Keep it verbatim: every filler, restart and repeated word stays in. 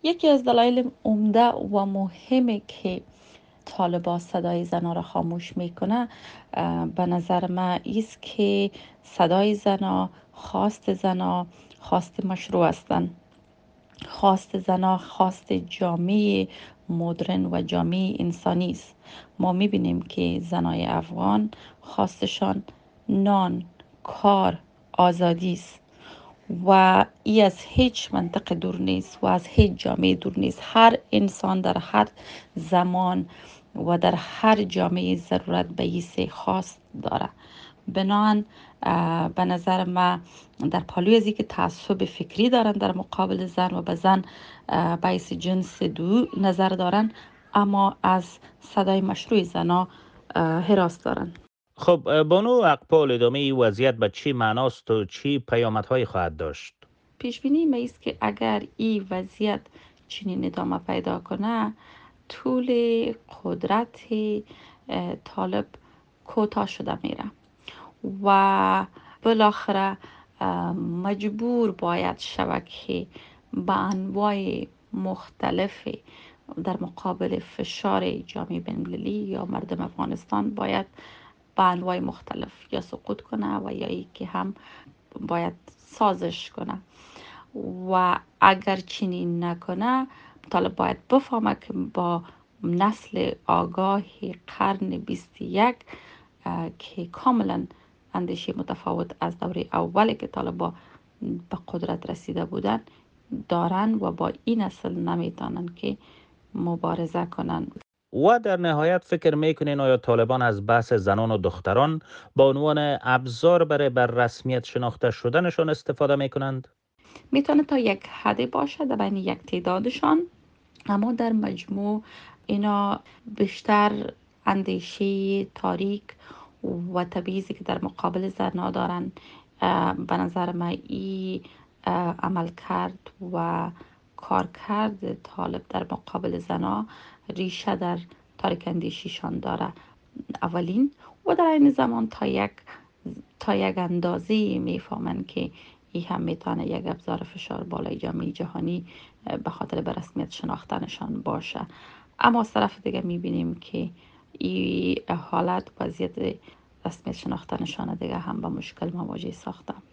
یکی از دلایل عمده و مهمی که طالبان صدای زنها را خاموش میکنه به نظر من است که صدای زنها، خواست زنها خواست مشروع هستند. خواست زنها خواست جامعه مدرن و جامعه انسانی است. ما میبینیم که زنای افغان خواستشان نان، کار، آزادی است و ای از هیچ منطقه دور نیست و از هیچ جامعه دور نیست. هر انسان در هر زمان و در هر جامعه ضرورت به این سه خواست داره. بنان به نظر من در پالوی از که تعصب فکری دارن در مقابل زن و به زن باعث جنس دو نظر دارن، اما از صدای مشروع زنها حراس دارن. خب بانو اقبال، ادامه این وضعیت به چی معناست و چی پیامدهای خواهد داشت؟ پیش بینی ما است که اگر این وضعیت چنین ادامه پیدا کنه، طول قدرت طالب کوتاه شده میره و بالاخره مجبور باید شود که به انواع مختلف در مقابل فشار جامعه بین‌المللی یا مردم افغانستان باید به انواع مختلف یا سقوط کنه و یا ای که هم باید سازش کنه. و اگر چنین نکنه، طالب باید بفهمه که با نسل آگاه قرن بیست و یک که کاملا اندیشه متفاوت از دوره اولی که طالبا به قدرت رسیده بودن دارن و با این نسل نمیتونن که مبارزه کنن. و در نهایت فکر میکنین آیا طالبان از بحث زنان و دختران با عنوان ابزار برای بر رسمیت شناخته شدنشان استفاده میکنند؟ میتونه تا یک حدی باشه در بین یک تعدادشان، اما در مجموع اینا بیشتر اندیشه تاریک و تبعیضی که در مقابل زنها دارن. به نظر من این عمل کرد و کار کرد طالب در مقابل زنها ریشه در تاریک اندیشیشان داره اولین، و در این زمان تا یک تا یک اندازه میفهمن که این هم میتونه یک ابزار فشار بالای جامعه جهانی به خاطر به رسمیت شناختنشان باشه. اما از طرف دیگه میبینیم که این حالت وضعیت رسمیت شناختنشان دیگه هم با مشکل مواجه ساخته.